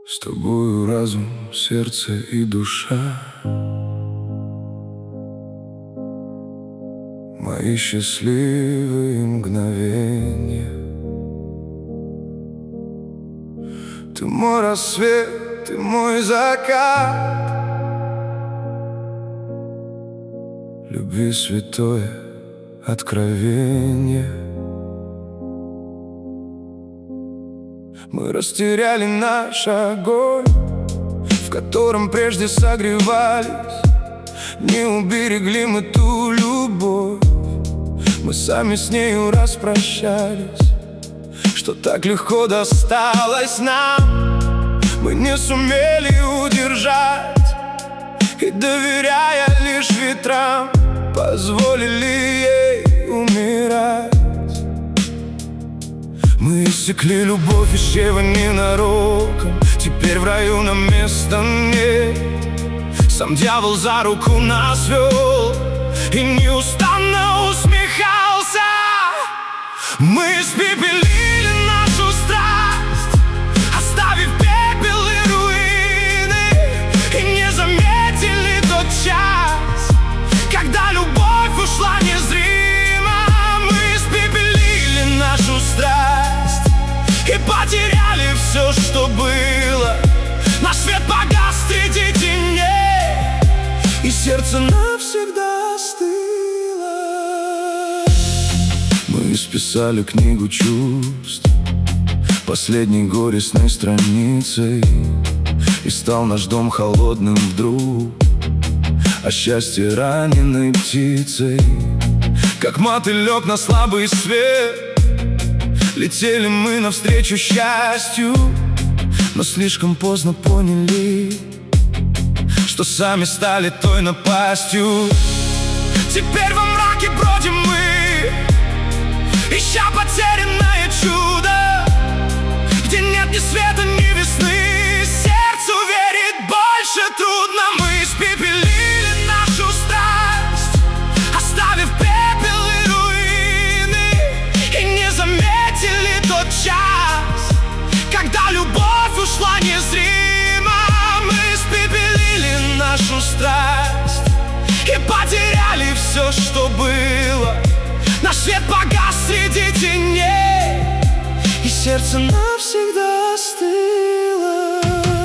С тобою разум, сердце и душа, мои счастливые мгновения. Ты мой рассвет, ты мой закат, любви святое откровение. Мы растеряли наш огонь, в котором прежде согревались. Не уберегли мы ту любовь, мы сами с нею распрощались. Что так легко досталось нам, мы не сумели удержать, и, доверяя лишь ветрам, позволили ей умирать. Мы иссекли любовь, исчезла ненароком, теперь в раю нам места нет. Сам дьявол за руку нас вел и неустанно усмехался. Мы испепелили нашу страсть, оставив пепел и руины, и не заметили тот час, когда любовь ушла незримо. Мы испепелили нашу страсть и потеряли все, что было. Наш свет погас среди теней, и сердце навсегда остыло. Мы исписали книгу чувств последней горестной страницей, и стал наш дом холодным вдруг, а счастье раненой птицей. Как мотылек на слабый свет, летели мы навстречу счастью, но слишком поздно поняли, что сами стали той напастью. Теперь во мраке бродим мы, ища потерянное чудо, где нет ни света, ни весны. Сердцу верить больше трудно. Мы испепелили нашу страсть, оставив пепел и руины, и не заметили тот час, когда любовь ушла незримо. Мы испепелили нашу страсть и потеряли все, что было. Наш свет погас среди теней, и сердце навсегда остыло.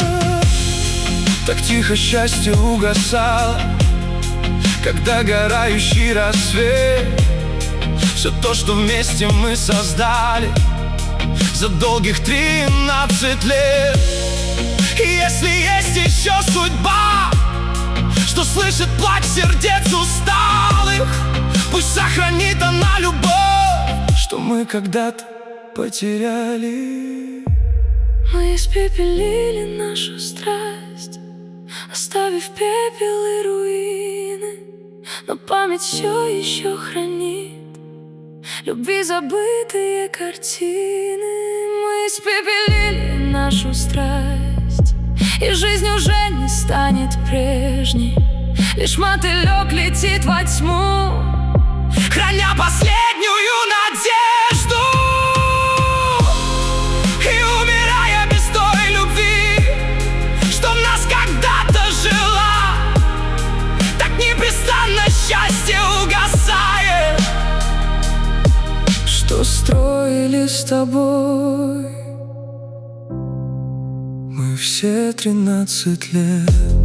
Так тихо счастье угасало, как догорающий рассвет. Все то, что вместе мы создали за долгих 13 лет. И если есть еще судьба, что слышит плач сердец усталых, пусть сохранит она любовь, что мы когда-то потеряли. Мы испепелили нашу страсть, оставив пепел и руины, но память все еще хранит любви забытые картины. Мы испепелили нашу страсть, и жизнь уже не станет прежней. Лишь мотылек летит во тьму, храня последнюю надежду, и умирая без той любви, что в нас когда-то жила. Так непрестанно счастье угасает, что строили с тобой мы все 13 лет.